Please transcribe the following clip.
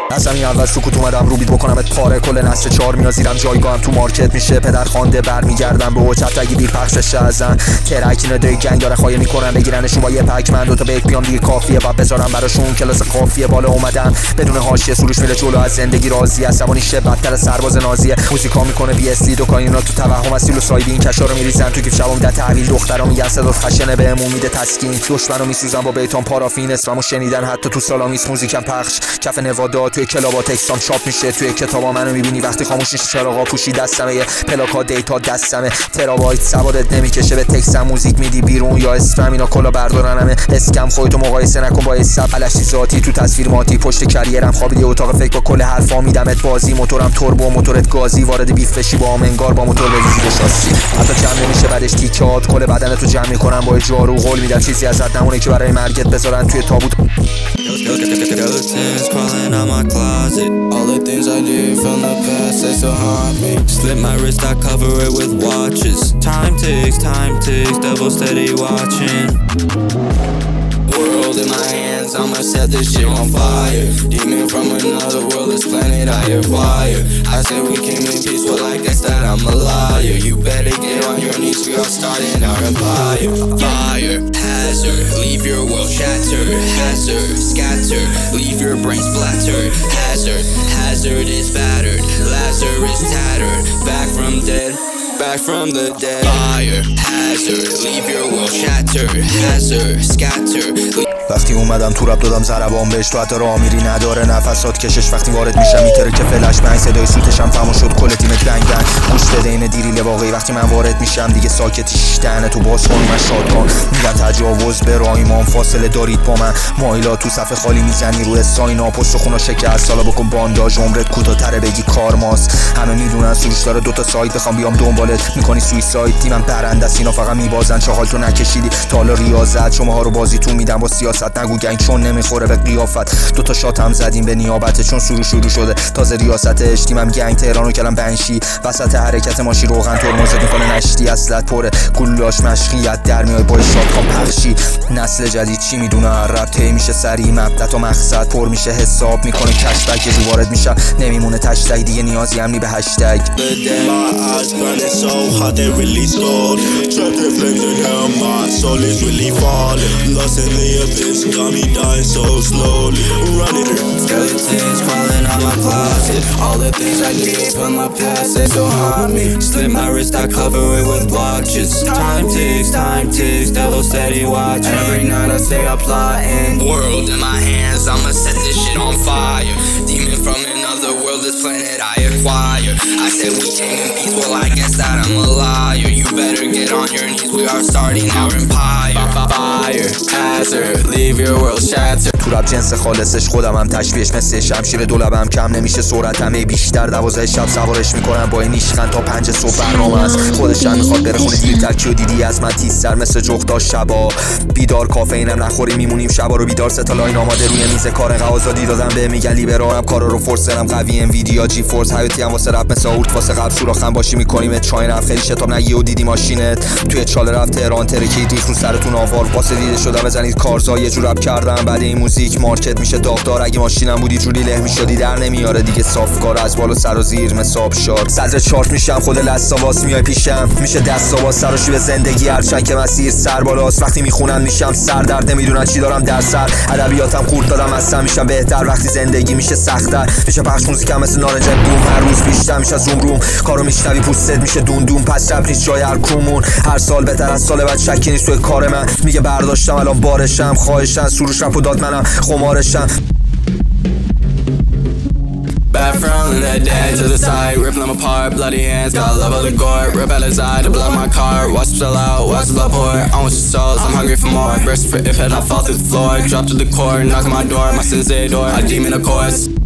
از همین اول سکوت اومدم رو بیت بکنمت پاره. کل نسل 4 میاد زیرم جایگاهم تو مارکت میشه پدر خوانده برمیگردم به اوچت اگه دیر پخش بشه ازم. ترک اینا دیگه گنگ داره خواهی میکنن بگیرنشون با یه پک. من دوتا بیت بیام دیگه کافیه و بذارم براشون کلاس قافیه. بالا اومدم بدون حاشیه سروش میره جلو از زندگی راضی. عصبانی شه بدتر از سرباز نازیه. موزیکا میکنه بی اس لی دو کاینا تو توهم اصیل و سایدی. این کشا رو میریزن تو گیف شبا میدن تحویل. دخترا میگن صدا خشنه بهمون میده تسکین. دشمنو میسوزن با بیتام پارافین. اسممو شنیدن حتی تو سالامیس. موزیکم پخش کف نوادا توی کلابا تکستام چاپ میشه. توی کتابا منو میبینی وقتی خاموش میشه. چراغا پوشی دستمه پلاکا دیتا دستمه. ترابایت سوادت نمیکشه به تکستم. موزیک میدی بیرون یا اسپم اینا کلا بردارنمه. اسکم خودتو مقایسه نکن با حساب علشی ذاتی. تو تصویر ماتی پشت کریرم خوابیدی اتاق فکر با کل حرفا میدمت بازی. موتورم توربو موتورت گازی. وارد بیف بشی با انگار با موتور بریزی به شاسی. حتی جمع نمیشه بعدش تیکات. کل بدنتو جمع میکنم با جارو. قول میدم چیزی ازت نمونه که برای مرگت بذارن توی تابوت. Skeletons crawling out my closet. All the things I did from the past, they still haunt me. Slip my wrist, I cover it with watches. Time ticks, devil steady watching. World in my hands, I'ma set this shit on fire. Demon from another world, this planet I acquire. I said we came in peaceful, I guess that I'm a liar. You better get on your knees, we are starting our empire. Fire, hazard, leave your world shattered. Hazard, scatter, leave your brain splattered. Hazard, hazard is battered. Lazarus tattered, back from dead. Back from the dead. Fire, hazard, leave your world shattered. Hazard, scatter. وقتی اومدم تو رپ دادم ضربان بهش. تو حتی راه میری نداره نفسات کشش. وقتی وارد میشم میتره که فلش بنگ. صدای سوتشم تموم شد کل تیمت بنگ بنگ. گوش بده این دیریل واقعی. وقتی من وارد میشم دیگه ساکتیش دهنه تو باز کن من شاد کن. میگن تجاوز به رایمان فاصله دارید با من. مایلا تو صفحه خالی میزنی روی ساینا. پست خونا شکست سالا بکن بانداژ. عمرت کوتاه‌تره بگی کارماس. همه میدونن سروش داره دوتا سایت. بخوام بیام دنبالت میکنی سویساید. تیمم برنده است اینا فقط میبازن. چاقال تو نکشیدی تا حالا ریاضت. شماها رو بازیتون میدم با سیاست. نگو گنگ چون نمیخوره به قیافت. دوتا شات هم زدیم به نیابت چون شروع شده تازه ریاستش. تیمم گنگ تهرانو کلم بنشی. وسط حرکت ماشی روغن ترمز میکنه نشتی. اصلت پره گولاش مشقیت در میای با شاتگان پخشی. نسل جدید چی میدونه رپ تی میشه سری. مبدت و مقصد پر میشه حساب میکنه کشبک. یه جو وارد میشم نمیمونه تشتگ. دیگه نیازی هم نی به هشتگ. Got me dying so slowly. Running skeletons crawling out my closet. All the things I did from my past, they still haunt me. Slip my wrist, I cover it with watches. Time ticks, devil steady watching. Every night I stay up plotting. World in my hands, I'ma set this shit on fire. Demon from another world, this planet I acquire. I said we came in peace, well I guess that I'm a liar. You better get on your knees, we are starting our empire. Fire, hazard, leave your world shattered. تو رپ جنس خالصش خودم هم تشویش مثل شمشیر دولبم کم نمیشه. سرعتم بیشتر 12 شب سوارش میکنم با این نیشخند تا 5 صبح برنامه است. خودش هم میخواد بره خونه دیرتر. کیو دیدی از من تیزتر مثل جغدا شبا بیدار. کافئینم نخوری میمونیم شبا رو بیدار. سه تا لاین آماده روی میز کار آزادی دادم به میگن لیبرالم. کارا رو فورسرم قوی انویدیا جی فورس. حیاتی هم واسه رپ مثل اورت واسه قبل سوراخم باشی میکنیم چای رفت. خیلی شتاب نگی و دیدی ماشینت توی چاله رفت تهران ترکی ریخ رو سرتون آوار. واسه دیده شدم بزنید کارزا. یه جور رپ کردم بعد این موزیک مارکت میشه داغدار. اگه ماشینم بودی جوری له میشدی در نمیاره دیگه صافکار. از بالا سر و زیر مساب شار. صدر چارت میشم خود لستاواس میای پیشم. میشه دستاواس سراشی به زندگی هرچند که مسیر سر بالاست. وقتی میخونن میشم سردرد نمیدونن چی دارم در سر. ادبیاتم خورد دادم اصلا میشم بهتر. وقتی زندگی میشه سخت‌تر میشه پخش موزیکم مثل نارنج بوم. هر روز بیشتر میشه زوم روم. کارو میشنوی پوستت میشه دون دون. پس رپ نیست جای هر کومون. هر سال بهتر از سال بعد شکی نیست توی کار من. میگه برداشتم الان بارشم. خواهشن سروش رپ و داد منم خمارشم. Back from the dead to the side, ripping them apart, bloody hands, got love of the gore. Rip out his eye to blow my car, watch him sell out, watch the blood pour. I want your souls, I'm hungry for more. Burst for if head, I fall through the floor, drop to the core, knock on my door, my sins they adore, I demon of course.